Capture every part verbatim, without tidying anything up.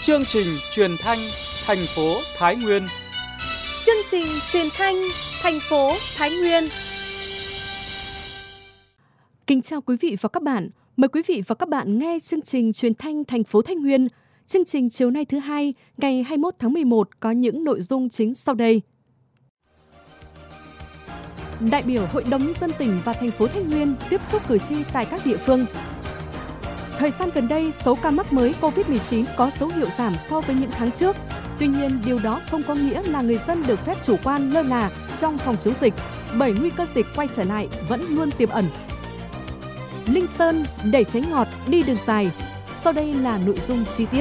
Chương trình truyền thanh thành phố Thái Nguyên. Chương trình truyền thanh thành phố Thái Nguyên. Kính chào quý vị và các bạn. Mời quý vị và các bạn nghe chương trình truyền thanh thành phố Thái Nguyên. Chương trình chiều nay thứ hai, ngày hai mươi mốt tháng mười một có những nội dung chính sau đây. Đại biểu Hội đồng Nhân dân tỉnh và thành phố Thái Nguyên tiếp xúc cử tri tại các địa phương. Thời gian gần đây, số ca mắc mới covid mười chín có dấu hiệu giảm so với những tháng trước. Tuy nhiên, điều đó không có nghĩa là người dân được phép chủ quan lơ là trong phòng chống dịch, bởi nguy cơ dịch quay trở lại vẫn luôn tiềm ẩn. Linh Sơn đẩy tránh ngọt đi đường dài. Sau đây là nội dung chi tiết.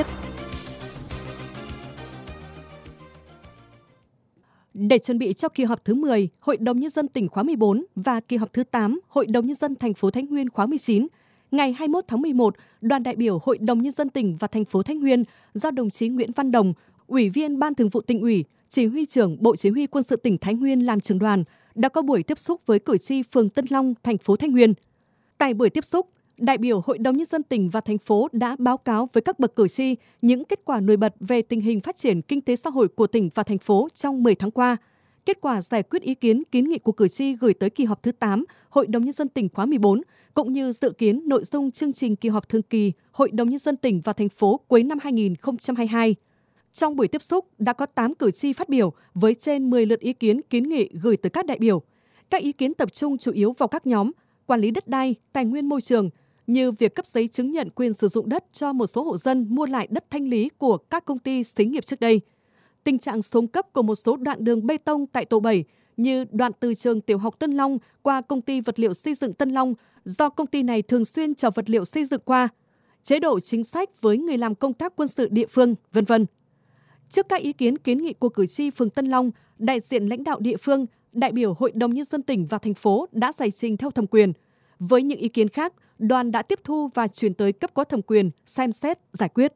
Để chuẩn bị cho kỳ họp thứ mười Hội đồng Nhân dân tỉnh khóa mười bốn và kỳ họp thứ tám Hội đồng Nhân dân thành phố Thái Nguyên khóa mười chín, ngày hai mươi mốt tháng mười một, đoàn đại biểu Hội đồng Nhân dân tỉnh và thành phố Thái Nguyên do đồng chí Nguyễn Văn Đồng, Ủy viên Ban Thường vụ Tỉnh ủy, Chỉ huy trưởng Bộ Chỉ huy Quân sự tỉnh Thái Nguyên làm trưởng đoàn, đã có buổi tiếp xúc với cử tri phường Tân Long, thành phố Thái Nguyên. Tại buổi tiếp xúc, đại biểu Hội đồng Nhân dân tỉnh và thành phố đã báo cáo với các bậc cử tri những kết quả nổi bật về tình hình phát triển kinh tế xã hội của tỉnh và thành phố trong mười tháng qua, kết quả giải quyết ý kiến kiến nghị của cử tri gửi tới kỳ họp thứ tám Hội đồng Nhân dân tỉnh khóa mười bốn, cũng như dự kiến nội dung chương trình kỳ họp thường kỳ Hội đồng Nhân dân tỉnh và thành phố cuối năm hai nghìn không trăm hai mươi hai. Trong buổi tiếp xúc đã có tám cử tri phát biểu với trên mười lượt ý kiến kiến nghị gửi tới các đại biểu. Các ý kiến tập trung chủ yếu vào các nhóm quản lý đất đai, tài nguyên môi trường, như việc cấp giấy chứng nhận quyền sử dụng đất cho một số hộ dân mua lại đất thanh lý của các công ty xí nghiệp trước đây, tình trạng xuống cấp của một số đoạn đường bê tông tại tổ bảy như đoạn từ trường tiểu học Tân Long qua công ty vật liệu xây dựng Tân Long do công ty này thường xuyên chở vật liệu xây dựng qua, chế độ chính sách với người làm công tác quân sự địa phương, vân vân. Trước các ý kiến kiến nghị của cử tri phường Tân Long, đại diện lãnh đạo địa phương, đại biểu Hội đồng Nhân dân tỉnh và thành phố đã giải trình theo thẩm quyền. Với những ý kiến khác, đoàn đã tiếp thu và chuyển tới cấp có thẩm quyền xem xét giải quyết.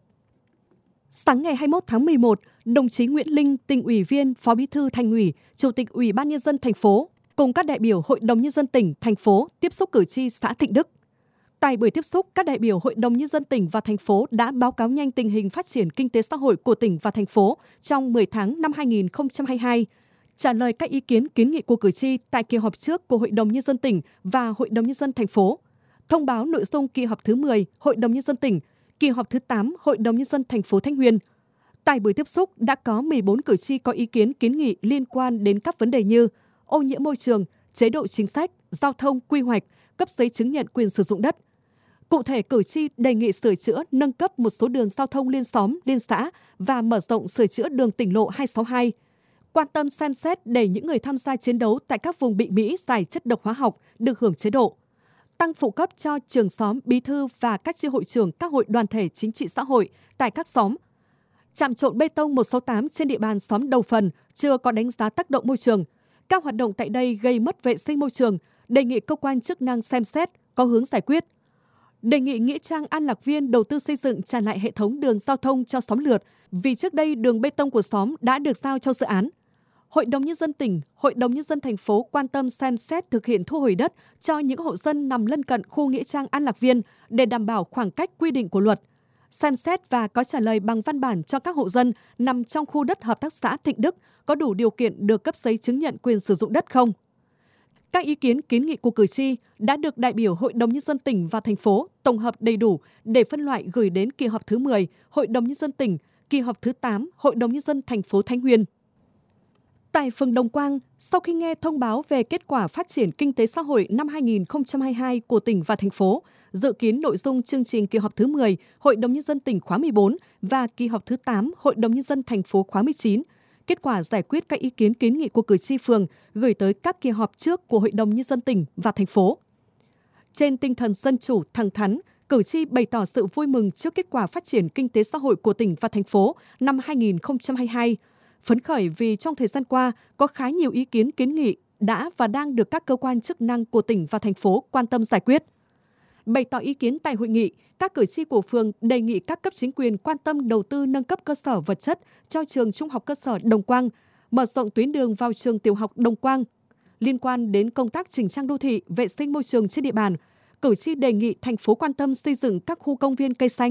Sáng ngày hai mươi mốt tháng mười một, đồng chí Nguyễn Linh, tỉnh ủy viên, Phó Bí thư Thành ủy, Chủ tịch Ủy ban Nhân dân thành phố cùng các đại biểu Hội đồng Nhân dân tỉnh, thành phố tiếp xúc cử tri xã Thịnh Đức. Tại buổi tiếp xúc, các đại biểu Hội đồng Nhân dân tỉnh và thành phố đã báo cáo nhanh tình hình phát triển kinh tế xã hội của tỉnh và thành phố trong mười tháng năm hai nghìn không trăm hai mươi hai, trả lời các ý kiến kiến nghị của cử tri tại kỳ họp trước của Hội đồng Nhân dân tỉnh và Hội đồng Nhân dân thành phố, thông báo nội dung kỳ họp thứ mười Hội đồng Nhân dân tỉnh, kỳ họp thứ tám Hội đồng Nhân dân thành phố Thái Nguyên. Tại buổi tiếp xúc đã có mười bốn cử tri có ý kiến kiến nghị liên quan đến các vấn đề như ô nhiễm môi trường, chế độ chính sách, giao thông, quy hoạch, cấp giấy chứng nhận quyền sử dụng đất. Cụ thể, cử tri đề nghị sửa chữa, nâng cấp một số đường giao thông liên xóm, liên xã và mở rộng sửa chữa đường tỉnh lộ hai sáu hai. Quan tâm xem xét để những người tham gia chiến đấu tại các vùng bị Mỹ giải chất độc hóa học được hưởng chế độ. Tăng phụ cấp cho trưởng xóm, bí thư và các chi hội trưởng các hội đoàn thể chính trị xã hội tại các xóm. Trạm trộn bê tông một sáu tám trên địa bàn xóm Đầu Phần chưa có đánh giá tác động môi trường. Các hoạt động tại đây gây mất vệ sinh môi trường, đề nghị cơ quan chức năng xem xét, có hướng giải quyết. Đề nghị Nghĩa Trang An Lạc Viên đầu tư xây dựng trả lại hệ thống đường giao thông cho xóm Lượt, vì trước đây đường bê tông của xóm đã được giao cho dự án. Hội đồng Nhân dân tỉnh, Hội đồng Nhân dân thành phố quan tâm xem xét thực hiện thu hồi đất cho những hộ dân nằm lân cận khu Nghĩa Trang An Lạc Viên để đảm bảo khoảng cách quy định của luật. Xem xét và có trả lời bằng văn bản cho các hộ dân nằm trong khu đất hợp tác xã Thịnh Đức có đủ điều kiện được cấp giấy chứng nhận quyền sử dụng đất không. Các ý kiến kiến nghị của cử tri đã được đại biểu Hội đồng Nhân dân tỉnh và thành phố tổng hợp đầy đủ để phân loại gửi đến kỳ họp thứ mười Hội đồng Nhân dân tỉnh, kỳ họp thứ tám Hội đồng Nhân dân thành phố Thái Nguyên. Tại phường Đồng Quang, sau khi nghe thông báo về kết quả phát triển kinh tế xã hội năm hai nghìn không trăm hai mươi hai của tỉnh và thành phố, dự kiến nội dung chương trình kỳ họp thứ mười Hội đồng Nhân dân tỉnh khóa mười bốn và kỳ họp thứ tám Hội đồng Nhân dân thành phố khóa mười chín, kết quả giải quyết các ý kiến kiến nghị của cử tri phường gửi tới các kỳ họp trước của Hội đồng Nhân dân tỉnh và thành phố. Trên tinh thần dân chủ, thẳng thắn, cử tri bày tỏ sự vui mừng trước kết quả phát triển kinh tế xã hội của tỉnh và thành phố năm hai nghìn không trăm hai mươi hai, phấn khởi vì trong thời gian qua có khá nhiều ý kiến kiến nghị đã và đang được các cơ quan chức năng của tỉnh và thành phố quan tâm giải quyết. Bày tỏ ý kiến tại hội nghị, các cử tri của phường đề nghị các cấp chính quyền quan tâm đầu tư nâng cấp cơ sở vật chất cho trường Trung học cơ sở Đồng Quang, mở rộng tuyến đường vào trường tiểu học Đồng Quang. Liên quan đến công tác chỉnh trang đô thị, vệ sinh môi trường trên địa bàn, cử tri đề nghị thành phố quan tâm xây dựng các khu công viên cây xanh,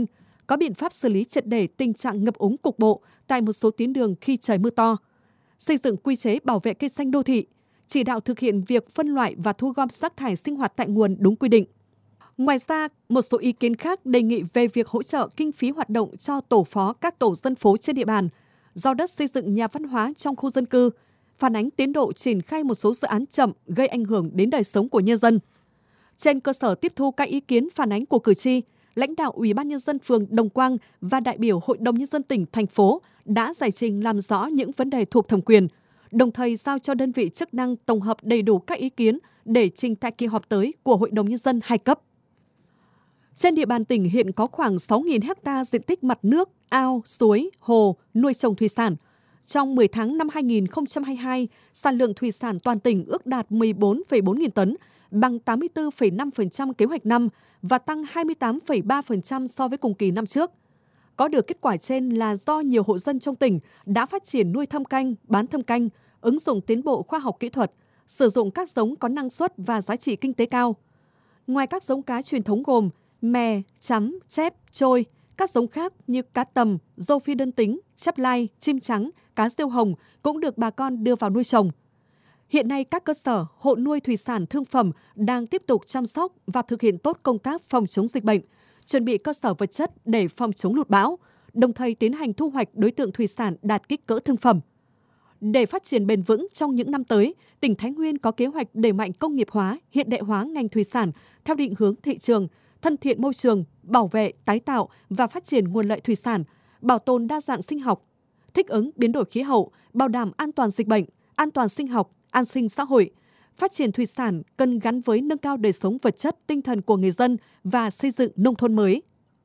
có biện pháp xử lý triệt để tình trạng ngập úng cục bộ tại một số tuyến đường khi trời mưa to, xây dựng quy chế bảo vệ cây xanh đô thị, chỉ đạo thực hiện việc phân loại và thu gom rác thải sinh hoạt tại nguồn đúng quy định. Ngoài ra, một số ý kiến khác đề nghị về việc hỗ trợ kinh phí hoạt động cho tổ phó các tổ dân phố trên địa bàn, giao đất xây dựng nhà văn hóa trong khu dân cư, phản ánh tiến độ triển khai một số dự án chậm gây ảnh hưởng đến đời sống của nhân dân. Trên cơ sở tiếp thu các ý kiến phản ánh của cử tri, lãnh đạo Ủy ban Nhân dân phường Đồng Quang và đại biểu Hội đồng Nhân dân tỉnh, thành phố đã giải trình làm rõ những vấn đề thuộc thẩm quyền, đồng thời giao cho đơn vị chức năng tổng hợp đầy đủ các ý kiến để trình tại kỳ họp tới của Hội đồng Nhân dân hai cấp. Trên địa bàn tỉnh hiện có khoảng sáu nghìn ha diện tích mặt nước, ao, suối, hồ, nuôi trồng thủy sản. Trong mười tháng năm hai nghìn không trăm hai mươi hai, sản lượng thủy sản toàn tỉnh ước đạt mười bốn phẩy bốn nghìn tấn, bằng tám mươi tư phẩy năm phần trăm kế hoạch năm và tăng hai mươi tám phẩy ba phần trăm so với cùng kỳ năm trước. Có được kết quả trên là do nhiều hộ dân trong tỉnh đã phát triển nuôi thâm canh, bán thâm canh, ứng dụng tiến bộ khoa học kỹ thuật, sử dụng các giống có năng suất và giá trị kinh tế cao. Ngoài các giống cá truyền thống gồm mè, chấm, chép, trôi, các giống khác như cá tầm, rô phi đơn tính, chép lai, chim trắng, cá rêu hồng cũng được bà con đưa vào nuôi trồng. Hiện nay, các cơ sở, hộ nuôi thủy sản thương phẩm đang tiếp tục chăm sóc và thực hiện tốt công tác phòng chống dịch bệnh, chuẩn bị cơ sở vật chất để phòng chống lụt bão, đồng thời tiến hành thu hoạch đối tượng thủy sản đạt kích cỡ thương phẩm. Để phát triển bền vững trong những năm tới, tỉnh Thái Nguyên có kế hoạch đẩy mạnh công nghiệp hóa, hiện đại hóa ngành thủy sản theo định hướng thị trường, thân thiện môi trường, bảo vệ, tái tạo và phát triển nguồn lợi thủy sản, bảo tồn đa dạng sinh học, thích ứng biến đổi khí hậu, bảo đảm an toàn dịch bệnh, an toàn sinh học, an sinh xã hội. Phát triển thủy sản cần gắn với nâng cao đời sống vật chất, tinh thần của người dân và xây dựng nông thôn mới.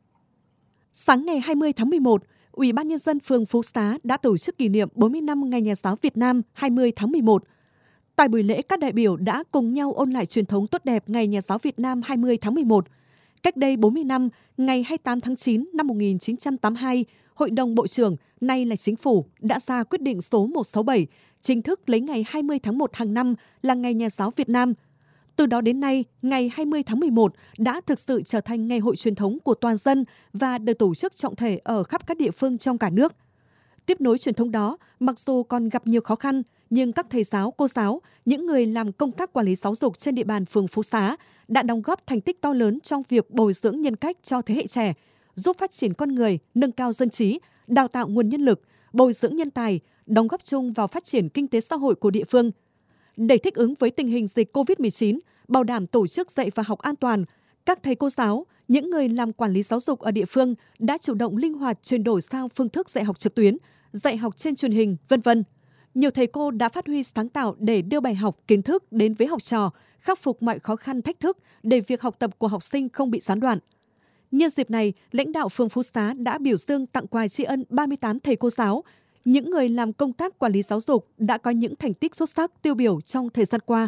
Sáng ngày hai mươi tháng mười một, Ủy ban Nhân dân phường Phú Xá đã tổ chức kỷ niệm bốn mươi năm Ngày Nhà giáo Việt Nam hai mươi tháng mười một. Tại buổi lễ, các đại biểu đã cùng nhau ôn lại truyền thống tốt đẹp Ngày Nhà giáo Việt Nam hai mươi tháng mười một. Cách đây bốn mươi năm, ngày hai mươi tám tháng chín năm một nghìn chín trăm tám mươi hai, Hội đồng Bộ trưởng, nay là Chính phủ, đã ra quyết định số một trăm sáu mươi bảy, chính thức lấy ngày hai mươi tháng một hàng năm là Ngày Nhà giáo Việt Nam. Từ đó đến nay, ngày hai mươi tháng mười một đã thực sự trở thành ngày hội truyền thống của toàn dân và được tổ chức trọng thể ở khắp các địa phương trong cả nước. Tiếp nối truyền thống đó, mặc dù còn gặp nhiều khó khăn, nhưng các thầy giáo, cô giáo, những người làm công tác quản lý giáo dục trên địa bàn phường Phú Xá đã đóng góp thành tích to lớn trong việc bồi dưỡng nhân cách cho thế hệ trẻ, giúp phát triển con người, nâng cao dân trí, đào tạo nguồn nhân lực, bồi dưỡng nhân tài, đóng góp chung vào phát triển kinh tế xã hội của địa phương. Để thích ứng với tình hình dịch covid mười chín, bảo đảm tổ chức dạy và học an toàn, các thầy cô giáo, những người làm quản lý giáo dục ở địa phương đã chủ động linh hoạt chuyển đổi sang phương thức dạy học trực tuyến, dạy học trên truyền hình, vân vân. Nhiều thầy cô đã phát huy sáng tạo để đưa bài học, kiến thức đến với học trò, khắc phục mọi khó khăn thách thức để việc học tập của học sinh không bị gián đoạn. Nhân dịp này, lãnh đạo phường Phú Xá đã biểu dương tặng quà tri ân ba mươi tám thầy cô giáo, những người làm công tác quản lý giáo dục đã có những thành tích xuất sắc tiêu biểu trong thời gian qua.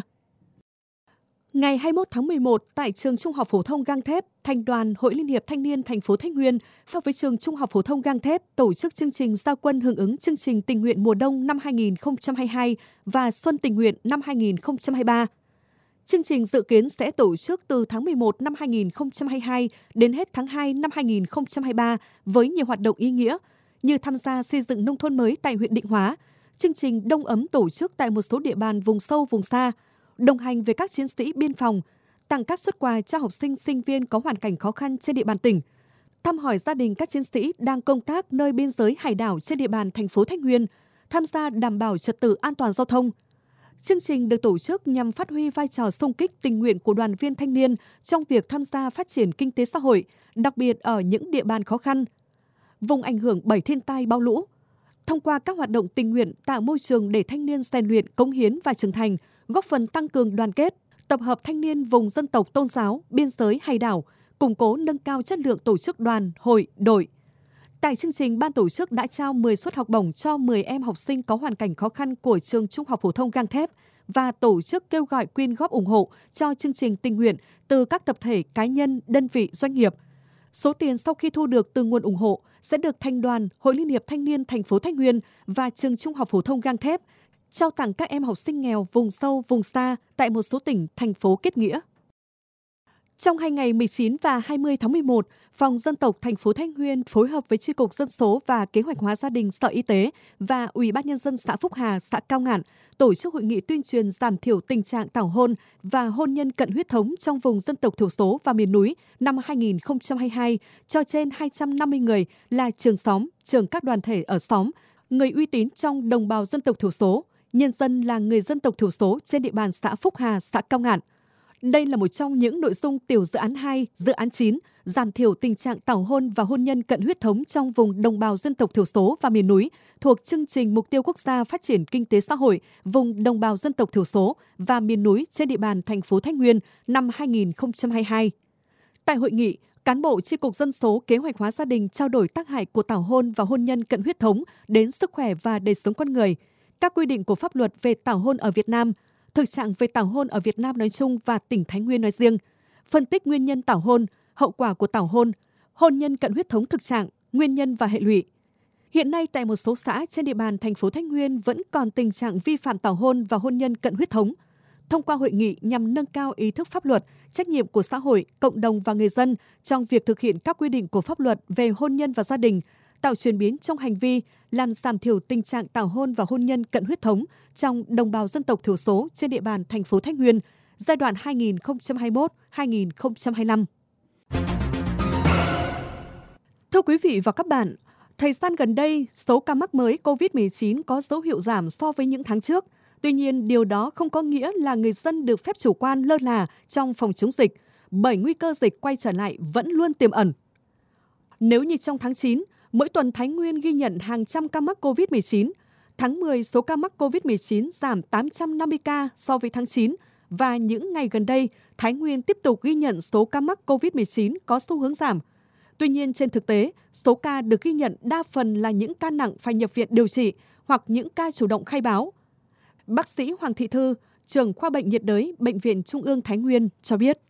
Ngày hai mươi mốt tháng mười một, tại trường Trung học phổ thông Gang Thép, Thành đoàn Hội Liên hiệp Thanh niên thành phố Thái Nguyên phối hợp với trường Trung học phổ thông Gang Thép tổ chức chương trình giao quân hưởng ứng chương trình tình nguyện mùa đông năm hai nghìn không trăm hai mươi hai và xuân tình nguyện năm hai nghìn không trăm hai mươi ba. Chương trình dự kiến sẽ tổ chức từ tháng mười một năm hai nghìn không trăm hai mươi hai đến hết tháng hai năm hai nghìn không trăm hai mươi ba với nhiều hoạt động ý nghĩa như tham gia xây dựng nông thôn mới tại huyện Định Hóa, chương trình đông ấm tổ chức tại một số địa bàn vùng sâu vùng xa, đồng hành với các chiến sĩ biên phòng, tặng các suất quà cho học sinh, sinh viên có hoàn cảnh khó khăn trên địa bàn tỉnh, thăm hỏi gia đình các chiến sĩ đang công tác nơi biên giới hải đảo trên địa bàn thành phố Thái Nguyên, tham gia đảm bảo trật tự an toàn giao thông. Chương trình được tổ chức nhằm phát huy vai trò xung kích tình nguyện của đoàn viên thanh niên trong việc tham gia phát triển kinh tế xã hội, đặc biệt ở những địa bàn khó khăn, vùng ảnh hưởng bởi thiên tai bão lũ. Thông qua các hoạt động tình nguyện tạo môi trường để thanh niên rèn luyện, cống hiến và trưởng thành, góp phần tăng cường đoàn kết, tập hợp thanh niên vùng dân tộc tôn giáo, biên giới hải đảo, củng cố nâng cao chất lượng tổ chức đoàn, hội, đội. Tại chương trình, ban tổ chức đã trao mười suất học bổng cho mười em học sinh có hoàn cảnh khó khăn của trường Trung học phổ thông Gang Thép và tổ chức kêu gọi quyên góp ủng hộ cho chương trình tình nguyện từ các tập thể, cá nhân, đơn vị, doanh nghiệp. Số tiền sau khi thu được từ nguồn ủng hộ sẽ được Thành đoàn Hội Liên hiệp Thanh niên thành phố Thái Nguyên và trường Trung học phổ thông Gang Thép trao tặng các em học sinh nghèo vùng sâu, vùng xa tại một số tỉnh, thành phố kết nghĩa. Trong hai ngày mười chín và hai mươi tháng mười một, Phòng Dân tộc thành phố Thái Nguyên phối hợp với Chi cục Dân số và Kế hoạch hóa gia đình Sở Y tế và Ủy ban Nhân dân xã Phúc Hà, xã Cao Ngạn tổ chức hội nghị tuyên truyền giảm thiểu tình trạng tảo hôn và hôn nhân cận huyết thống trong vùng dân tộc thiểu số và miền núi năm hai nghìn không trăm hai mươi hai cho trên hai trăm năm mươi người là trường xóm, trưởng các đoàn thể ở xóm, người uy tín trong đồng bào dân tộc thiểu số, nhân dân là người dân tộc thiểu số trên địa bàn xã Phúc Hà, xã Cao Ngạn. Đây là một trong những nội dung tiểu dự án hai, dự án chín, giảm thiểu tình trạng tảo hôn và hôn nhân cận huyết thống trong vùng đồng bào dân tộc thiểu số và miền núi thuộc chương trình Mục tiêu Quốc gia Phát triển Kinh tế Xã hội vùng đồng bào dân tộc thiểu số và miền núi trên địa bàn thành phố Thái Nguyên năm hai nghìn không trăm hai mươi hai. Tại hội nghị, cán bộ Chi cục Dân số Kế hoạch hóa gia đình trao đổi tác hại của tảo hôn và hôn nhân cận huyết thống đến sức khỏe và đời sống con người, các quy định của pháp luật về tảo hôn ở Việt Nam, thực trạng về tảo hôn ở Việt Nam nói chung và tỉnh Thái Nguyên nói riêng, phân tích nguyên nhân tảo hôn, hậu quả của tảo hôn, hôn nhân cận huyết thống thực trạng, nguyên nhân và hệ lụy. Hiện nay tại một số xã trên địa bàn thành phố Thái Nguyên vẫn còn tình trạng vi phạm tảo hôn và hôn nhân cận huyết thống. Thông qua hội nghị nhằm nâng cao ý thức pháp luật, trách nhiệm của xã hội, cộng đồng và người dân trong việc thực hiện các quy định của pháp luật về hôn nhân và gia đình, tạo chuyển biến trong hành vi, làm giảm thiểu tình trạng tảo hôn và hôn nhân cận huyết thống trong đồng bào dân tộc thiểu số trên địa bàn thành phố Thái Nguyên, giai đoạn hai nghìn không trăm hai mươi mốt đến hai nghìn không trăm hai mươi lăm. Thưa quý vị và các bạn, thời gian gần đây, số ca mắc mới covid mười chín có dấu hiệu giảm so với những tháng trước. Tuy nhiên, điều đó không có nghĩa là người dân được phép chủ quan lơ là trong phòng chống dịch, bởi nguy cơ dịch quay trở lại vẫn luôn tiềm ẩn. Nếu như trong tháng chín, mỗi tuần Thái Nguyên ghi nhận hàng trăm ca mắc covid mười chín, tháng mười số ca mắc covid mười chín giảm tám trăm năm mươi ca so với tháng chín, và những ngày gần đây, Thái Nguyên tiếp tục ghi nhận số ca mắc covid mười chín có xu hướng giảm. Tuy nhiên, trên thực tế, số ca được ghi nhận đa phần là những ca nặng phải nhập viện điều trị hoặc những ca chủ động khai báo. Bác sĩ Hoàng Thị Thư, trưởng khoa bệnh nhiệt đới Bệnh viện Trung ương Thái Nguyên cho biết.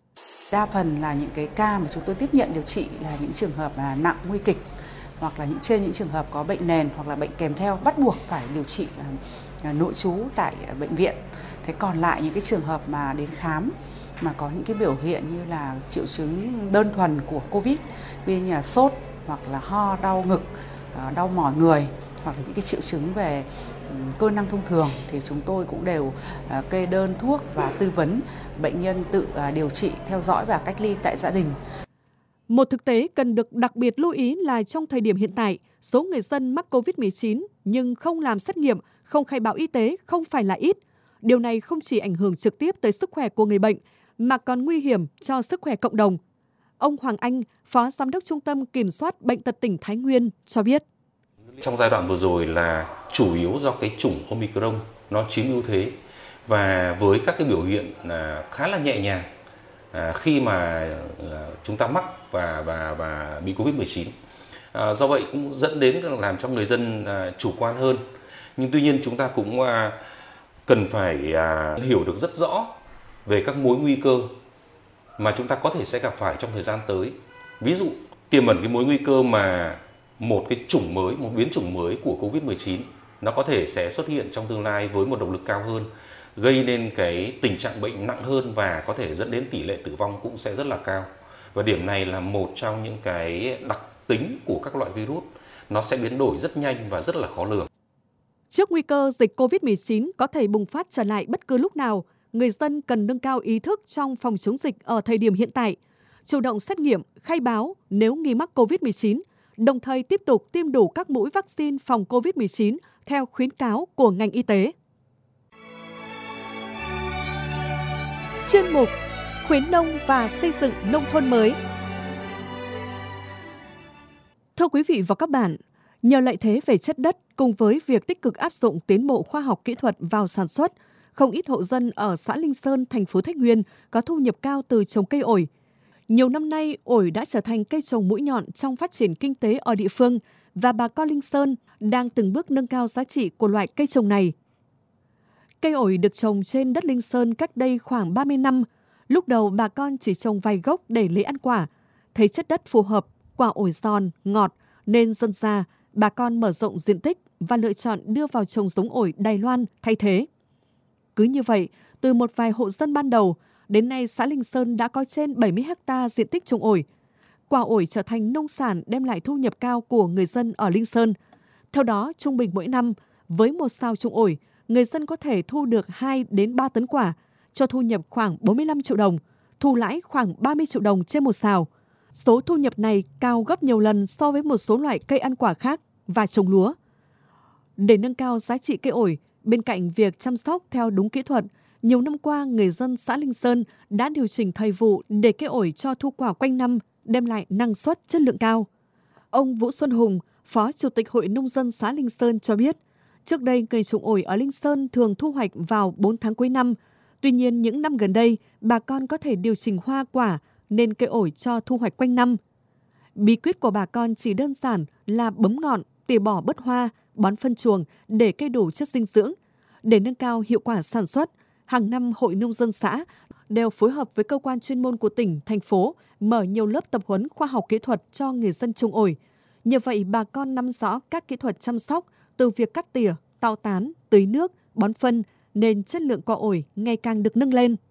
Đa phần là những cái ca mà chúng tôi tiếp nhận điều trị là những trường hợp là nặng nguy kịch, hoặc là những trên những trường hợp có bệnh nền hoặc là bệnh kèm theo bắt buộc phải điều trị nội trú tại bệnh viện. Thế còn lại những cái trường hợp mà đến khám mà có những cái biểu hiện như là triệu chứng đơn thuần của Covid, ví dụ như là sốt hoặc là ho, đau ngực, đau mỏi người, hoặc là những cái triệu chứng về cơ năng thông thường thì chúng tôi cũng đều kê đơn thuốc và tư vấn bệnh nhân tự điều trị, theo dõi và cách ly tại gia đình. Một thực tế cần được đặc biệt lưu ý là trong thời điểm hiện tại, số người dân mắc covid mười chín nhưng không làm xét nghiệm, không khai báo y tế không phải là ít. Điều này không chỉ ảnh hưởng trực tiếp tới sức khỏe của người bệnh, mà còn nguy hiểm cho sức khỏe cộng đồng. Ông Hoàng Anh, Phó Giám đốc Trung tâm Kiểm soát Bệnh tật tỉnh Thái Nguyên cho biết. Trong giai đoạn vừa rồi là chủ yếu do cái chủng Omicron nó chiếm ưu thế, và với các cái biểu hiện là khá là nhẹ nhàng à, khi mà à, chúng ta mắc và và và bị covid mười chín. À, do vậy cũng dẫn đến làm cho người dân à, chủ quan hơn. Nhưng tuy nhiên chúng ta cũng à, cần phải à, hiểu được rất rõ về các mối nguy cơ mà chúng ta có thể sẽ gặp phải trong thời gian tới. Ví dụ tiềm ẩn cái mối nguy cơ mà một cái chủng mới, một biến chủng mới của covid mười chín nó có thể sẽ xuất hiện trong tương lai với một độc lực cao hơn, gây nên cái tình trạng bệnh nặng hơn và có thể dẫn đến tỷ lệ tử vong cũng sẽ rất là cao. Và điểm này là một trong những cái đặc tính của các loại virus, nó sẽ biến đổi rất nhanh và rất là khó lường. Trước nguy cơ dịch covid mười chín có thể bùng phát trở lại bất cứ lúc nào, người dân cần nâng cao ý thức trong phòng chống dịch ở thời điểm hiện tại, chủ động xét nghiệm, khai báo nếu nghi mắc covid mười chín, đồng thời tiếp tục tiêm đủ các mũi vaccine phòng covid mười chín theo khuyến cáo của ngành y tế. Chuyên mục Khuyến nông và xây dựng nông thôn mới. Thưa quý vị và các bạn, nhờ lợi thế về chất đất cùng với việc tích cực áp dụng tiến bộ khoa học kỹ thuật vào sản xuất, không ít hộ dân ở xã Linh Sơn, thành phố Thái Nguyên có thu nhập cao từ trồng cây ổi. Nhiều năm nay, ổi đã trở thành cây trồng mũi nhọn trong phát triển kinh tế ở địa phương và bà con Linh Sơn đang từng bước nâng cao giá trị của loại cây trồng này. Cây ổi được trồng trên đất Linh Sơn cách đây khoảng ba mươi năm. Lúc đầu bà con chỉ trồng vài gốc để lấy ăn quả. Thấy chất đất phù hợp, quả ổi giòn, ngọt nên dần ra bà con mở rộng diện tích và lựa chọn đưa vào trồng giống ổi Đài Loan thay thế. Cứ như vậy, từ một vài hộ dân ban đầu, Đến nay, xã Linh Sơn đã có trên bảy mươi héc ta diện tích trồng ổi. Quả ổi trở thành nông sản đem lại thu nhập cao của người dân ở Linh Sơn. Theo đó, trung bình mỗi năm, với một sào trồng ổi, người dân có thể thu được hai đến ba tấn quả, cho thu nhập khoảng bốn mươi lăm triệu đồng, thu lãi khoảng ba mươi triệu đồng trên một sào. Số thu nhập này cao gấp nhiều lần so với một số loại cây ăn quả khác và trồng lúa. Để nâng cao giá trị cây ổi, bên cạnh việc chăm sóc theo đúng kỹ thuật, nhiều năm qua người dân xã Linh Sơn đã điều chỉnh thời vụ để cây ổi cho thu quả quanh năm, đem lại năng suất chất lượng cao. Ông Vũ Xuân Hùng, Phó Chủ tịch Hội Nông dân xã Linh Sơn cho biết, trước đây người trồng ổi ở Linh Sơn thường thu hoạch vào bốn tháng cuối năm. Tuy nhiên, những năm gần đây, bà con có thể điều chỉnh hoa quả nên cây ổi cho thu hoạch quanh năm. Bí quyết của bà con chỉ đơn giản là bấm ngọn, tỉa bỏ bớt hoa, bón phân chuồng để cây đủ chất dinh dưỡng. Để nâng cao hiệu quả sản xuất, hàng năm Hội Nông dân xã đều phối hợp với cơ quan chuyên môn của tỉnh, thành phố mở nhiều lớp tập huấn khoa học kỹ thuật cho người dân trồng ổi. Như vậy, bà con nắm rõ các kỹ thuật chăm sóc từ việc cắt tỉa, tạo tán, tưới nước, bón phân nên chất lượng quả ổi ngày càng được nâng lên.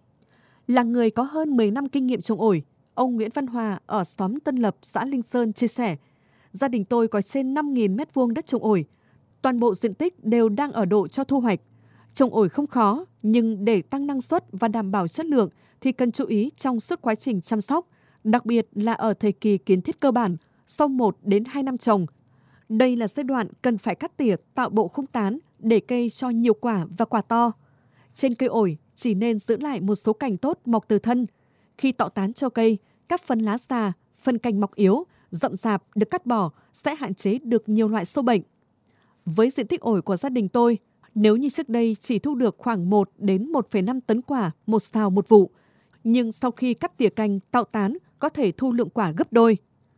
Là người có hơn mười năm kinh nghiệm trồng ổi, ông Nguyễn Văn Hòa ở xóm Tân Lập, xã Linh Sơn chia sẻ, gia đình tôi có trên năm nghìn mét vuông đất trồng ổi. Toàn bộ diện tích đều đang ở độ cho thu hoạch. Trồng ổi không khó, nhưng để tăng năng suất và đảm bảo chất lượng thì cần chú ý trong suốt quá trình chăm sóc, đặc biệt là ở thời kỳ kiến thiết cơ bản, sau một đến hai năm trồng. Đây là giai đoạn cần phải cắt tỉa tạo bộ khung tán để cây cho nhiều quả và quả to. Trên cây ổi chỉ nên giữ lại một số cành tốt mọc từ thân. Khi tạo tán cho cây, các phân lá già, phân cành mọc yếu, rậm rạp được cắt bỏ sẽ hạn chế được nhiều loại sâu bệnh. Với diện tích ổi của gia đình tôi, nếu như trước đây chỉ thu được khoảng một đến một phẩy năm tấn quả một sào một vụ, nhưng sau khi cắt tỉa cành tạo tán có thể thu lượng quả gấp đôi.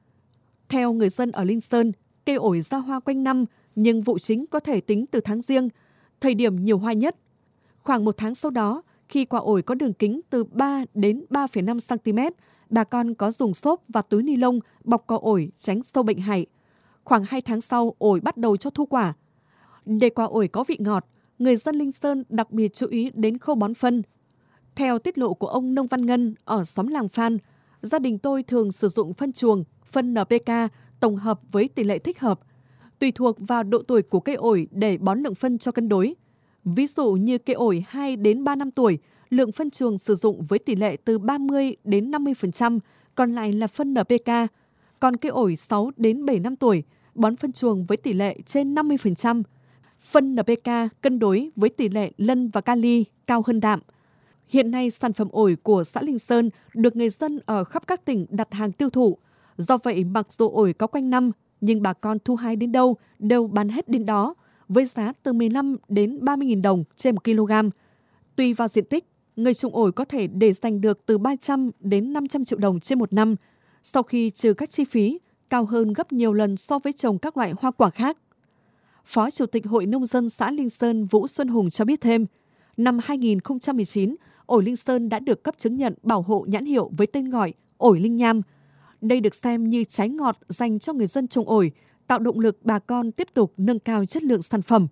Theo người dân ở Linh Sơn, cây ổi ra hoa quanh năm, nhưng vụ chính có thể tính từ tháng Giêng, thời điểm nhiều hoa nhất. Khoảng một tháng sau đó, khi quả ổi có đường kính từ ba đến ba phẩy năm xăng-ti-mét, bà con có dùng xốp và túi ni lông bọc quả ổi tránh sâu bệnh hại. Khoảng hai tháng sau, ổi bắt đầu cho thu quả. Để quả ổi có vị ngọt, người dân Linh Sơn đặc biệt chú ý đến khâu bón phân. Theo tiết lộ của ông Nông Văn Ngân ở xóm Làng Phan, gia đình tôi thường sử dụng phân chuồng, phân en pê ca tổng hợp với tỷ lệ thích hợp, tùy thuộc vào độ tuổi của cây ổi để bón lượng phân cho cân đối. Ví dụ như cây ổi hai đến ba năm tuổi, lượng phân chuồng sử dụng với tỷ lệ từ ba mươi đến năm mươi phần trăm, còn lại là phân en pê ca. Còn cây ổi sáu đến bảy năm tuổi, bón phân chuồng với tỷ lệ trên năm mươi phần trăm. Phân en pê ca cân đối với tỷ lệ lân và kali cao hơn đạm. Hiện nay, sản phẩm ổi của xã Linh Sơn được người dân ở khắp các tỉnh đặt hàng tiêu thụ. Do vậy, mặc dù ổi có quanh năm, nhưng bà con thu hái đến đâu đều bán hết đến đó, với giá từ mười lăm đến ba mươi nghìn đồng trên một kg. Tùy vào diện tích, người trồng ổi có thể để dành được từ ba trăm đến năm trăm triệu đồng trên một năm, sau khi trừ các chi phí, cao hơn gấp nhiều lần so với trồng các loại hoa quả khác. Phó Chủ tịch Hội Nông dân xã Linh Sơn Vũ Xuân Hùng cho biết thêm, năm hai nghìn không trăm mười chín, ổi Linh Sơn đã được cấp chứng nhận bảo hộ nhãn hiệu với tên gọi ổi Linh Nham. Đây được xem như trái ngọt dành cho người dân trồng ổi, tạo động lực bà con tiếp tục nâng cao chất lượng sản phẩm.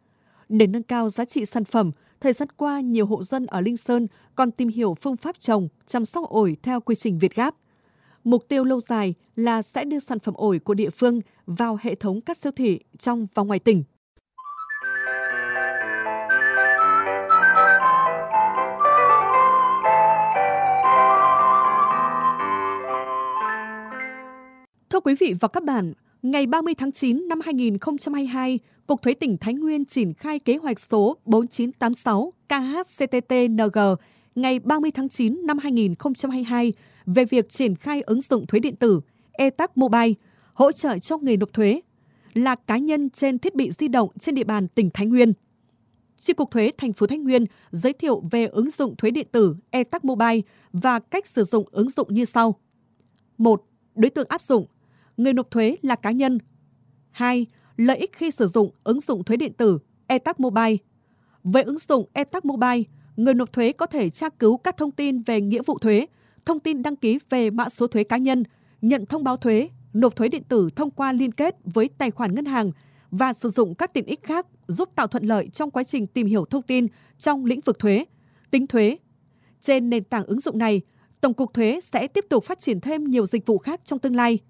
Để nâng cao giá trị sản phẩm, thời gian qua nhiều hộ dân ở Linh Sơn còn tìm hiểu phương pháp trồng, chăm sóc ổi theo quy trình Việt Gáp. Mục tiêu lâu dài là sẽ đưa sản phẩm ổi của địa phương vào hệ thống các siêu thị trong và ngoài tỉnh. Thưa quý vị và các bạn, ngày ba mươi tháng chín năm hai nghìn không trăm hai mươi hai, Cục Thuế tỉnh Thái Nguyên triển khai kế hoạch số bốn chín tám sáu K H C T T N G ngày ba mươi tháng chín năm hai nghìn không trăm hai mươi hai về việc triển khai ứng dụng thuế điện tử e-tax mobile hỗ trợ cho người nộp thuế là cá nhân trên thiết bị di động trên địa bàn tỉnh Thái Nguyên. Chi cục thuế thành phố Thái Nguyên giới thiệu về ứng dụng thuế điện tử e-tax mobile và cách sử dụng ứng dụng như sau. một. Đối tượng áp dụng: người nộp thuế là cá nhân. hai. Lợi ích khi sử dụng ứng dụng thuế điện tử e-tax mobile. Với ứng dụng e-tax mobile, người nộp thuế có thể tra cứu các thông tin về nghĩa vụ thuế, thông tin đăng ký về mã số thuế cá nhân, nhận thông báo thuế, nộp thuế điện tử thông qua liên kết với tài khoản ngân hàng và sử dụng các tiện ích khác giúp tạo thuận lợi trong quá trình tìm hiểu thông tin trong lĩnh vực thuế, tính thuế. Trên nền tảng ứng dụng này, Tổng cục Thuế sẽ tiếp tục phát triển thêm nhiều dịch vụ khác trong tương lai.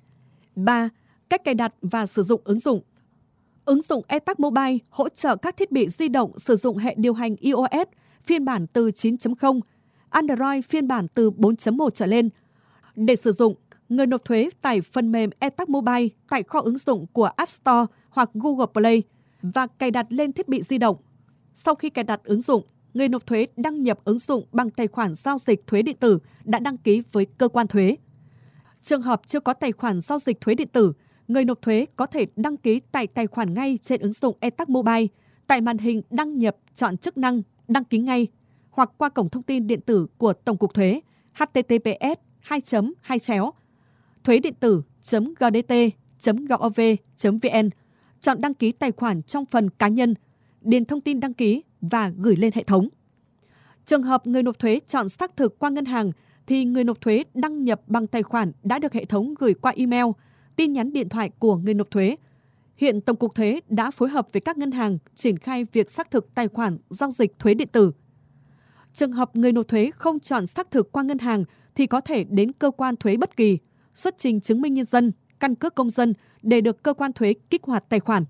ba. Cách cài đặt và sử dụng ứng dụng. Ứng dụng e-tac Mobile hỗ trợ các thiết bị di động sử dụng hệ điều hành iOS phiên bản từ chín chấm không, Android phiên bản từ bốn chấm một trở lên. Để sử dụng, người nộp thuế tải phần mềm e-tac Mobile tại kho ứng dụng của App Store hoặc Google Play và cài đặt lên thiết bị di động. Sau khi cài đặt ứng dụng, người nộp thuế đăng nhập ứng dụng bằng tài khoản giao dịch thuế điện tử đã đăng ký với cơ quan thuế. Trường hợp chưa có tài khoản giao dịch thuế điện tử, người nộp thuế có thể đăng ký tại tài khoản ngay trên ứng dụng e-tac Mobile, tại màn hình đăng nhập chọn chức năng đăng ký ngay hoặc qua cổng thông tin điện tử của Tổng cục Thuế h t t p s hai chấm hai chéo thuế điện tử chấm g d t chấm gov chấm v n, chọn đăng ký tài khoản trong phần cá nhân, điền thông tin đăng ký và gửi lên hệ thống. Trường hợp người nộp thuế chọn xác thực qua ngân hàng thì người nộp thuế đăng nhập bằng tài khoản đã được hệ thống gửi qua email, tin nhắn điện thoại của người nộp thuế. Hiện Tổng cục Thuế đã phối hợp với các ngân hàng triển khai việc xác thực tài khoản giao dịch thuế điện tử. Trường hợp người nộp thuế không chọn xác thực qua ngân hàng thì có thể đến cơ quan thuế bất kỳ, xuất trình chứng minh nhân dân, căn cước công dân để được cơ quan thuế kích hoạt tài khoản.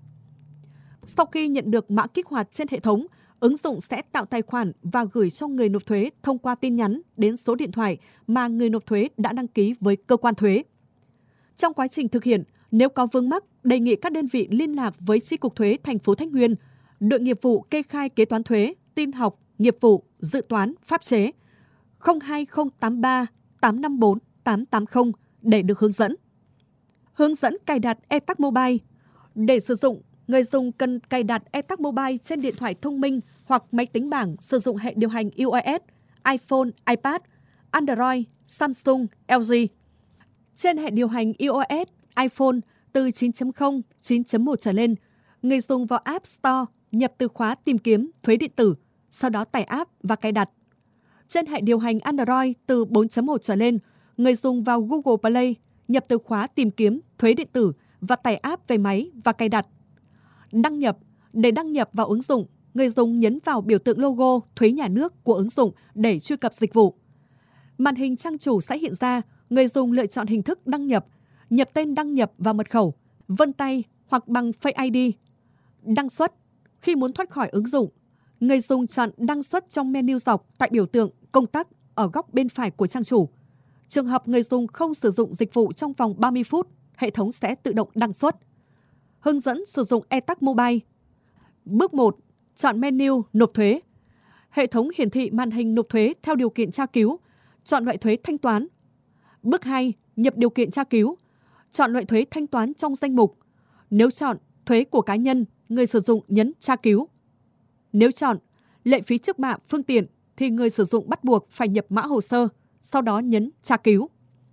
Sau khi nhận được mã kích hoạt trên hệ thống, ứng dụng sẽ tạo tài khoản và gửi cho người nộp thuế thông qua tin nhắn đến số điện thoại mà người nộp thuế đã đăng ký với cơ quan thuế. Trong quá trình thực hiện, nếu có vướng mắc, đề nghị các đơn vị liên lạc với Chi cục Thuế thành phố Thái Nguyên, đội nghiệp vụ kê khai kế toán thuế, tin học, nghiệp vụ, dự toán, pháp chế không hai không tám ba tám năm bốn tám tám không để được hướng dẫn. Hướng dẫn cài đặt e-tac Mobile. Để sử dụng, người dùng cần cài đặt e-tac Mobile trên điện thoại thông minh hoặc máy tính bảng sử dụng hệ điều hành iOS, iPhone, iPad, Android, Samsung, L G. Trên hệ điều hành iOS, iPhone từ chín chấm không, chín chấm một trở lên, người dùng vào App Store nhập từ khóa tìm kiếm thuế điện tử, sau đó tải app và cài đặt. Trên hệ điều hành Android từ bốn chấm một trở lên, người dùng vào Google Play nhập từ khóa tìm kiếm thuế điện tử và tải app về máy và cài đặt. Đăng nhập. Để đăng nhập vào ứng dụng, người dùng nhấn vào biểu tượng logo thuế nhà nước của ứng dụng để truy cập dịch vụ. Màn hình trang chủ sẽ hiện ra, người dùng lựa chọn hình thức đăng nhập, nhập tên đăng nhập và mật khẩu, vân tay hoặc bằng Face i đê. Đăng xuất. Khi muốn thoát khỏi ứng dụng, người dùng chọn đăng xuất trong menu dọc tại biểu tượng công tắc ở góc bên phải của trang chủ. Trường hợp người dùng không sử dụng dịch vụ trong vòng ba mươi phút, hệ thống sẽ tự động đăng xuất. Hướng dẫn sử dụng e-tac Mobile. Bước một. Chọn menu nộp thuế. Hệ thống hiển thị màn hình nộp thuế theo điều kiện tra cứu. Chọn loại thuế thanh toán. Bước hai. Nhập điều kiện tra cứu. Chọn loại thuế thanh toán trong danh mục. Nếu chọn thuế của cá nhân, người sử dụng nhấn tra cứu. Nếu chọn lệ phí trước bạ phương tiện thì người sử dụng bắt buộc phải nhập mã hồ sơ, sau đó nhấn tra cứu.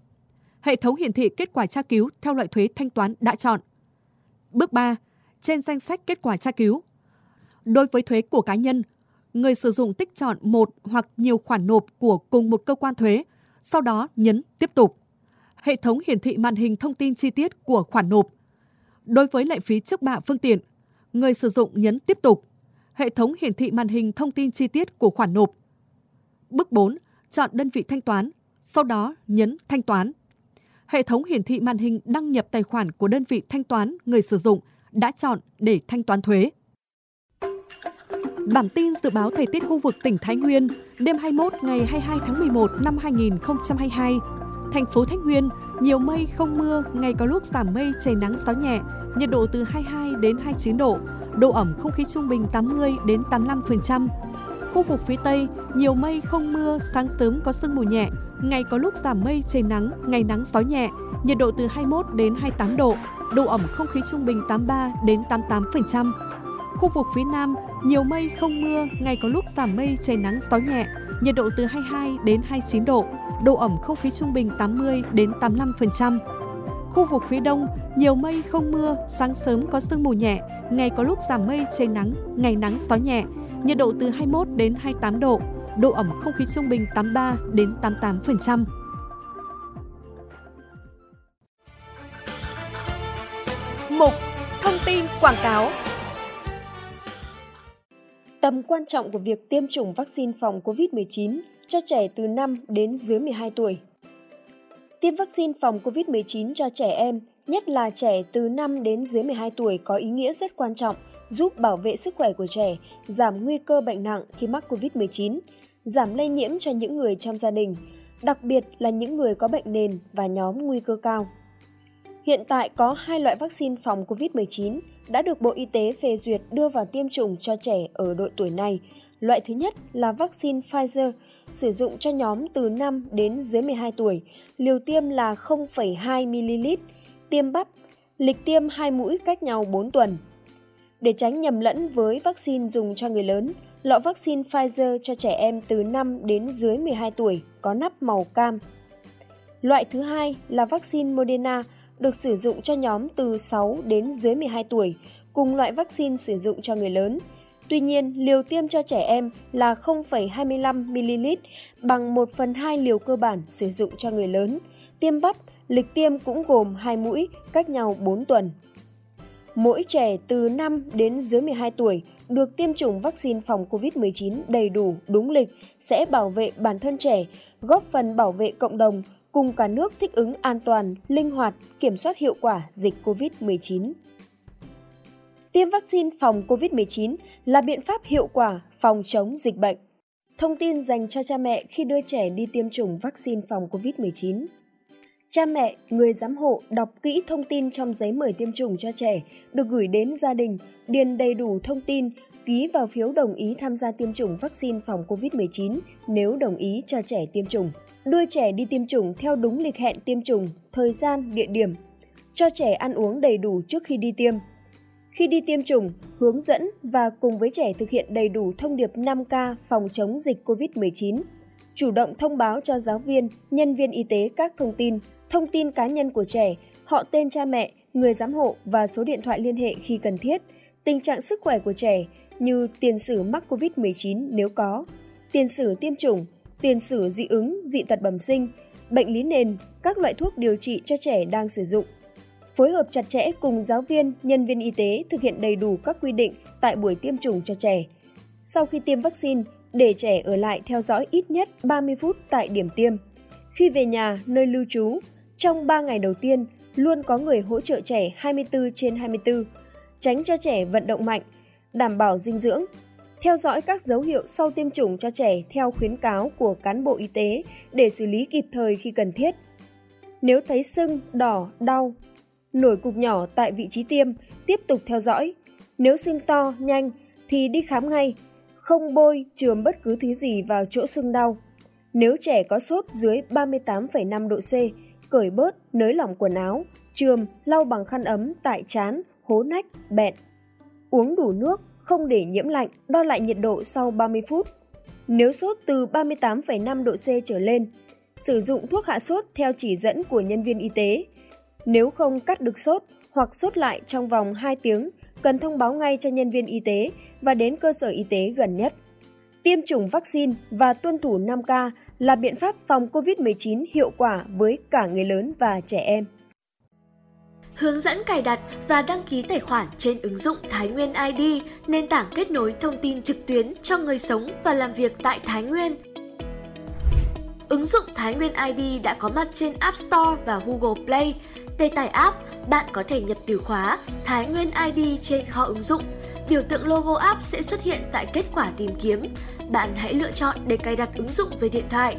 Hệ thống hiển thị kết quả tra cứu theo loại thuế thanh toán đã chọn. Bước ba. Trên danh sách kết quả tra cứu. Đối với thuế của cá nhân, người sử dụng tích chọn một hoặc nhiều khoản nộp của cùng một cơ quan thuế, sau đó nhấn tiếp tục. Hệ thống hiển thị màn hình thông tin chi tiết của khoản nộp. Đối với lệ phí trước bạ phương tiện, người sử dụng nhấn tiếp tục. Hệ thống hiển thị màn hình thông tin chi tiết của khoản nộp. Bước bốn. Chọn đơn vị thanh toán, sau đó nhấn thanh toán. Hệ thống hiển thị màn hình đăng nhập tài khoản của đơn vị thanh toán người sử dụng đã chọn để thanh toán thuế. Bản tin dự báo thời tiết khu vực tỉnh Thái Nguyên đêm hai mươi mốt ngày hai mươi hai tháng mười một năm hai nghìn không trăm hai mươi hai. Thành phố Thái Nguyên nhiều mây không mưa, ngày có lúc giảm mây trời nắng gió nhẹ, nhiệt độ từ hai mươi hai đến hai mươi chín độ, độ ẩm không khí trung bình tám mươi đến tám mươi lăm phần trăm. Khu vực phía Tây nhiều mây không mưa, sáng sớm có sương mù nhẹ, ngày có lúc giảm mây trời nắng, ngày nắng gió nhẹ, nhiệt độ từ hai mươi mốt đến hai mươi tám độ, độ ẩm không khí trung bình tám mươi ba đến tám mươi tám phần trăm. Khu vực phía Nam nhiều mây không mưa, ngày có lúc giảm mây trời nắng gió nhẹ, nhiệt độ từ hai mươi hai đến hai mươi chín độ, độ ẩm không khí trung bình tám mươi đến tám mươi lăm phần trăm. Khu vực phía Đông nhiều mây không mưa, sáng sớm có sương mù nhẹ, ngày có lúc giảm mây trời nắng, ngày nắng gió nhẹ, nhiệt độ từ hai mươi mốt đến hai mươi tám độ, độ ẩm không khí trung bình tám mươi ba đến tám mươi tám phần trăm. Mục thông tin quảng cáo. Tầm quan trọng của việc tiêm chủng vaccine phòng covid mười chín cho trẻ từ năm đến dưới mười hai tuổi. Tiêm vaccine phòng covid mười chín cho trẻ em, nhất là trẻ từ năm đến dưới mười hai tuổi có ý nghĩa rất quan trọng, giúp bảo vệ sức khỏe của trẻ, giảm nguy cơ bệnh nặng khi mắc covid mười chín, giảm lây nhiễm cho những người trong gia đình, đặc biệt là những người có bệnh nền và nhóm nguy cơ cao. Hiện tại có hai loại vaccine phòng covid mười chín đã được Bộ Y tế phê duyệt đưa vào tiêm chủng cho trẻ ở độ tuổi này. Loại thứ nhất là vaccine Pfizer, sử dụng cho nhóm từ năm đến dưới mười hai tuổi, liều tiêm là không phẩy hai mi-li-lít, tiêm bắp, lịch tiêm hai mũi cách nhau bốn tuần. Để tránh nhầm lẫn với vaccine dùng cho người lớn, lọ vaccine Pfizer cho trẻ em từ năm đến dưới mười hai tuổi có nắp màu cam. Loại thứ hai là vaccine Moderna, được sử dụng cho nhóm từ sáu đến dưới mười hai tuổi, cùng loại vaccine sử dụng cho người lớn. Tuy nhiên, liều tiêm cho trẻ em là không phẩy hai mươi lăm mi-li-lít, bằng một phần hai liều cơ bản sử dụng cho người lớn. Tiêm bắp, lịch tiêm cũng gồm hai mũi, cách nhau bốn tuần. Mỗi trẻ từ năm đến dưới mười hai tuổi được tiêm chủng vaccine phòng covid mười chín đầy đủ, đúng lịch sẽ bảo vệ bản thân trẻ, góp phần bảo vệ cộng đồng, cùng cả nước thích ứng an toàn, linh hoạt, kiểm soát hiệu quả dịch covid mười chín. Tiêm vaccine phòng covid mười chín là biện pháp hiệu quả phòng chống dịch bệnh. Thông tin dành cho cha mẹ khi đưa trẻ đi tiêm chủng vaccine phòng covid mười chín. Cha mẹ, người giám hộ đọc kỹ thông tin trong giấy mời tiêm chủng cho trẻ, được gửi đến gia đình, điền đầy đủ thông tin, ký vào phiếu đồng ý tham gia tiêm chủng vaccine phòng covid mười chín nếu đồng ý cho trẻ tiêm chủng. Đưa trẻ đi tiêm chủng theo đúng lịch hẹn tiêm chủng, thời gian, địa điểm. Cho trẻ ăn uống đầy đủ trước khi đi tiêm. Khi đi tiêm chủng, hướng dẫn và cùng với trẻ thực hiện đầy đủ thông điệp năm K phòng chống dịch covid mười chín. Chủ động thông báo cho giáo viên, nhân viên y tế các thông tin, thông tin cá nhân của trẻ, họ tên cha mẹ, người giám hộ và số điện thoại liên hệ khi cần thiết, tình trạng sức khỏe của trẻ như tiền sử mắc covid mười chín nếu có, tiền sử tiêm chủng, tiền sử dị ứng, dị tật bẩm sinh, bệnh lý nền, các loại thuốc điều trị cho trẻ đang sử dụng. Phối hợp chặt chẽ cùng giáo viên, nhân viên y tế thực hiện đầy đủ các quy định tại buổi tiêm chủng cho trẻ. Sau khi tiêm vaccine, để trẻ ở lại theo dõi ít nhất ba mươi phút tại điểm tiêm. Khi về nhà, nơi lưu trú, trong ba ngày đầu tiên, luôn có người hỗ trợ trẻ hai mươi tư trên hai mươi tư, tránh cho trẻ vận động mạnh, đảm bảo dinh dưỡng. Theo dõi các dấu hiệu sau tiêm chủng cho trẻ theo khuyến cáo của cán bộ y tế để xử lý kịp thời khi cần thiết. Nếu thấy sưng, đỏ, đau, nổi cục nhỏ tại vị trí tiêm, tiếp tục theo dõi. Nếu sưng to, nhanh thì đi khám ngay, không bôi, chườm bất cứ thứ gì vào chỗ sưng đau. Nếu trẻ có sốt dưới ba mươi tám phẩy năm độ C, cởi bớt, nới lỏng quần áo, chườm, lau bằng khăn ấm tại trán, hố nách, bẹn. Uống đủ nước, không để nhiễm lạnh, đo lại nhiệt độ sau ba mươi phút. Nếu sốt từ ba mươi tám phẩy năm độ C trở lên, sử dụng thuốc hạ sốt theo chỉ dẫn của nhân viên y tế. Nếu không cắt được sốt hoặc sốt lại trong vòng hai tiếng, cần thông báo ngay cho nhân viên y tế và đến cơ sở y tế gần nhất. Tiêm chủng vaccine và tuân thủ năm K là biện pháp phòng covid mười chín hiệu quả với cả người lớn và trẻ em. Hướng dẫn cài đặt và đăng ký tài khoản trên ứng dụng Thái Nguyên i đê, nền tảng kết nối thông tin trực tuyến cho người sống và làm việc tại Thái Nguyên. Ứng dụng Thái Nguyên i đê đã có mặt trên App Store và Google Play. Để tải app, bạn có thể nhập từ khóa Thái Nguyên i đê trên kho ứng dụng. Biểu tượng logo app sẽ xuất hiện tại kết quả tìm kiếm. Bạn hãy lựa chọn để cài đặt ứng dụng về điện thoại.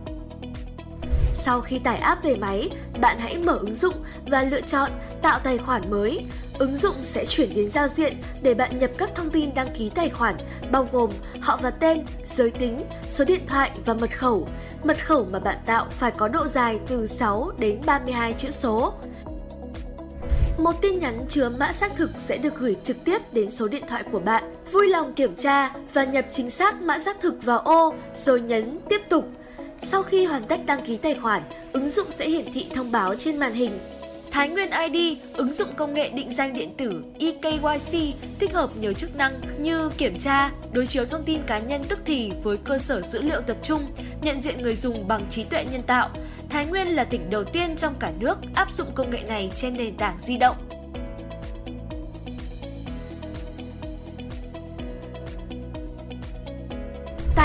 Sau khi tải app về máy, bạn hãy mở ứng dụng và lựa chọn tạo tài khoản mới. Ứng dụng sẽ chuyển đến giao diện để bạn nhập các thông tin đăng ký tài khoản, bao gồm họ và tên, giới tính, số điện thoại và mật khẩu. Mật khẩu mà bạn tạo phải có độ dài từ sáu đến ba mươi hai chữ số. Một tin nhắn chứa mã xác thực sẽ được gửi trực tiếp đến số điện thoại của bạn. Vui lòng kiểm tra và nhập chính xác mã xác thực vào ô rồi nhấn tiếp tục. Sau khi hoàn tất đăng ký tài khoản, ứng dụng sẽ hiển thị thông báo trên màn hình. Thái Nguyên i đê, ứng dụng công nghệ định danh điện tử e ca y xê, tích hợp nhiều chức năng như kiểm tra, đối chiếu thông tin cá nhân tức thì với cơ sở dữ liệu tập trung, nhận diện người dùng bằng trí tuệ nhân tạo. Thái Nguyên là tỉnh đầu tiên trong cả nước áp dụng công nghệ này trên nền tảng di động.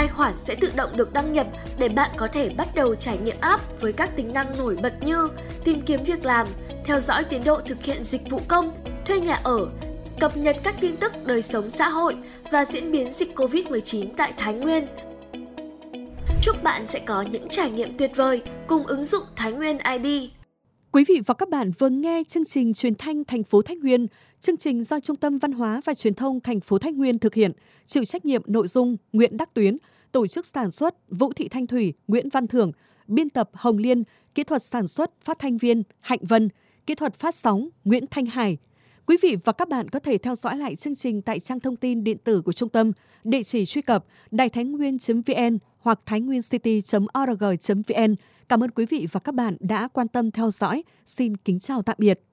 Tài khoản sẽ tự động được đăng nhập để bạn có thể bắt đầu trải nghiệm app với các tính năng nổi bật như tìm kiếm việc làm, theo dõi tiến độ thực hiện dịch vụ công, thuê nhà ở, cập nhật các tin tức đời sống xã hội và diễn biến dịch covid mười chín tại Thái Nguyên. Chúc bạn sẽ có những trải nghiệm tuyệt vời cùng ứng dụng Thái Nguyên i đê. Quý vị và các bạn vừa nghe chương trình truyền thanh thành phố Thái Nguyên. Chương trình do Trung tâm Văn hóa và Truyền thông thành phố Thái Nguyên thực hiện, chịu trách nhiệm nội dung Nguyễn Đắc Tuyến, tổ chức sản xuất Vũ Thị Thanh Thủy, Nguyễn Văn Thưởng, biên tập Hồng Liên, kỹ thuật sản xuất phát thanh viên Hạnh Vân, kỹ thuật phát sóng Nguyễn Thanh Hải. Quý vị và các bạn có thể theo dõi lại chương trình tại trang thông tin điện tử của trung tâm, địa chỉ truy cập đài thái nguyên chấm vn hoặc thái nguyên city chấm org chấm vn. Cảm ơn quý vị và các bạn đã quan tâm theo dõi. Xin kính chào tạm biệt.